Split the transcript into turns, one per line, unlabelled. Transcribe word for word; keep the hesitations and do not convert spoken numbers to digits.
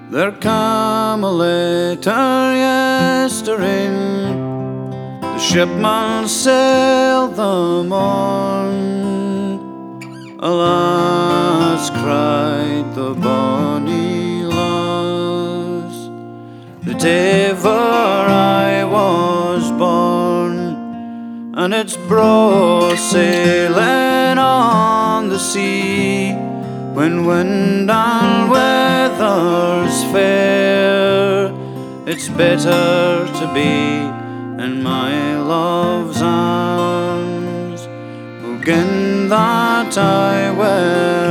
There came a letter yesterday, the shipman sailed the morn. Alas, cried the bonny lass, the day ever I was born, and it's broad sailing on the sea, when wind and weather's fair. It's better to be in my love's arms, again that I will